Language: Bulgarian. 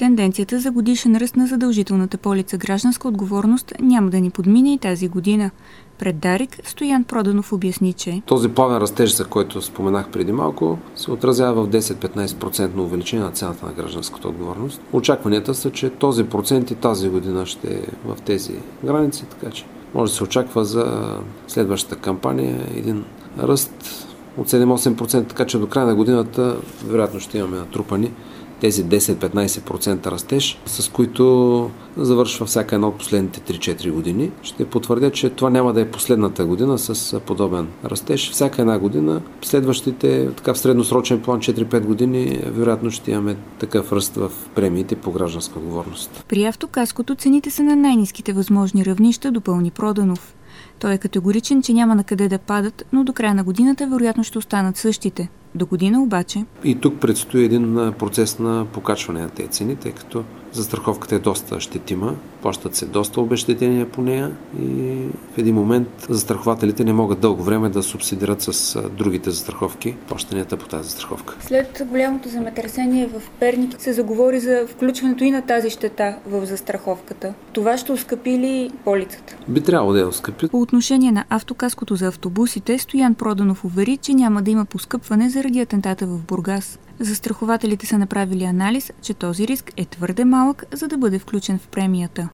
тенденцията за годишен ръст на задължителната полица гражданска отговорност няма да ни подмине и тази година. Пред Дарик Стоян Проданов обясни, че този плавен растеж, за който споменах преди малко, се отразява в 10-15% увеличение на цената на гражданската отговорност. Очакванията са, че този процент и тази година ще е в тези граници, така че може да се очаква за следващата кампания един ръст от 7-8%, така че до края на годината вероятно ще имаме натрупани тези 10-15% растеж, с които завършва всяка една от последните 3-4 години. Ще потвърдя, че това няма да е последната година с подобен растеж. Всяка една година, следващите, така в средносрочен план 4-5 години, вероятно ще имаме такъв ръст в премиите по гражданска отговорност. При автокаското цените са на най-ниските възможни равнища, допълни Проданов. Той е категоричен, че няма на къде да падат, но до края на годината вероятно ще останат същите. До година обаче. И тук предстои един процес на покачване на тези цени, тъй като застраховката е доста щетима, плащат се доста обезщетения по нея и в един момент застрахователите не могат дълго време да субсидират с другите застраховки плащанията по тази застраховка. След голямото земетресение в Перник се заговори за включването и на тази щета в застраховката. Това ще оскъпи ли полицата? Би трябвало да я оскъпи. По отношение на автокаското за автобусите, Стоян Проданов увери, че няма да има поскъпване заради атентата в Бургас. Застрахователите са направили анализ, че този риск е твърде малък, за да бъде включен в премията.